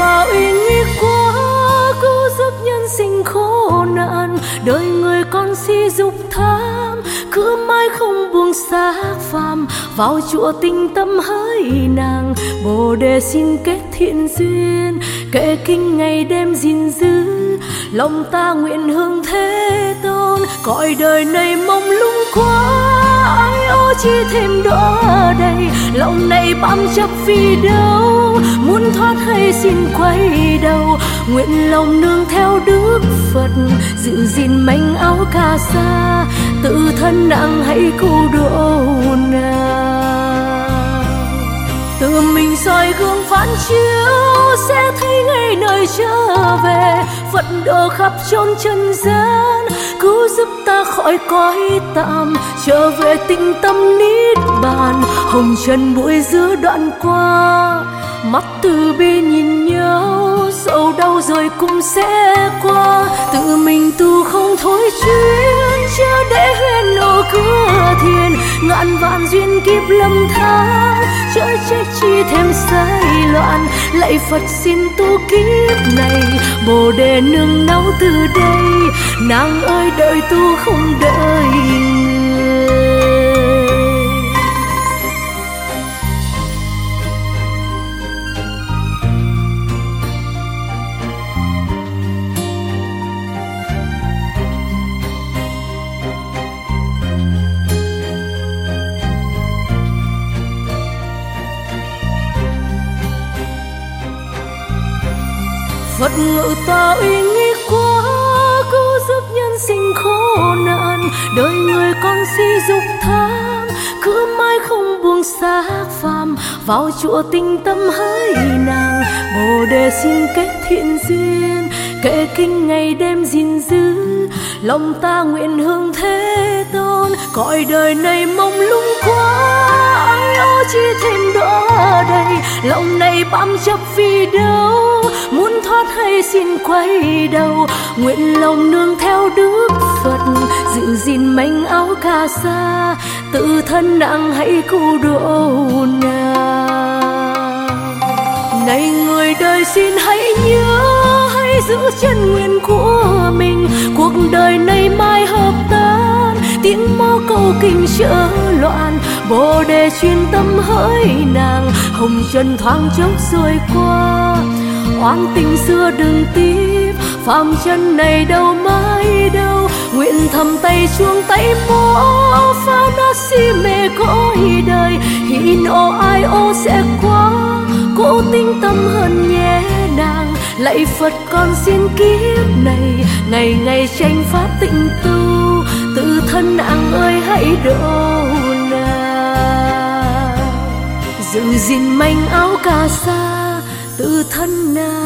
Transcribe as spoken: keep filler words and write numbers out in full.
ta uy nghi quá, cứu giúp nhân sinh khổ nạn. Đời người con si dục tham, cứ mãi không buông xác phàm. Vào chùa tinh tâm hỡi nàng, Bồ Đề xin kết thiện duyên. Kệ kinh ngày đêm gìn giữ, lòng ta nguyện hướng Thế Tôn. Cõi đời này mong lung quá, ai ô chi thêm đó đây. Lòng này bám chấp vì đâu, muốn thoát hay xin quay đầu. Nguyện lòng nương theo Đức Phật, giữ gìn manh áo cà sa. Tự thân nàng hãy cứu độ nàng. Tự mình soi gương phản chiếu, sẽ thấy ngay nơi trở về. Phật độ khắp chốn trần gian, cứu giúp ta khỏi cõi tạm. Trở về tĩnh tâm niết bàn, hồng trần bụi giữa đoạn qua. Mắt từ bi nhìn nhau, sầu đau rồi cũng sẽ qua. Tự mình tu không thôi chuyên, chưa để huyên nộ cửa thiền. Ngàn vạn duyên kiếp lầm than, chớ trách chi thêm sai loạn. Lạy Phật xin tu kiếp này, Bồ Đề nương náu từ đây. Nàng ơi đợi tu không đợi người. Phật ngự ta uy nghi quá, cứu giúp nhân sinh khổ nạn. Đời người con si dục tham, cứ mãi không buông xác phàm. Vào chùa tinh tâm hỡi nàng, Bồ Đề xin kết thiện duyên. Kệ kinh ngày đêm gìn giữ, lòng ta nguyện hướng Thế Tôn. Cõi đời này mong lung quá, ai ô chi thêm đó đây. Lòng này bám chấp vì đâu, muốn thoát hay xin quay đầu. Nguyện lòng nương theo Đức Phật, giữ gìn manh áo cà sa. Tự thân nàng hãy cứu độ nàng. Này người đời xin hãy nhớ, hãy giữ chân nguyện của mình. Cuộc đời này mai hợp tan, tiếng mõ câu kinh chớ loạn. Bồ Đề chuyên tâm hỡi nàng, hồng trần thoáng chốc rồi qua. Oán tình xưa đừng tiếp, phàm chân này đâu mãi đâu. Nguyện thầm tay chuông tay mõ, phá nát si mê cõi đời. Hỉ nộ ai ô sẽ qua, cố tinh tâm hơn nhé nàng. Lạy Phật con xin kiếp này, ngày ngày tranh pháp tịnh tu. Tự thân nàng ơi hãy độ nàng, giữ gìn manh áo cà sa. Tự thân nàng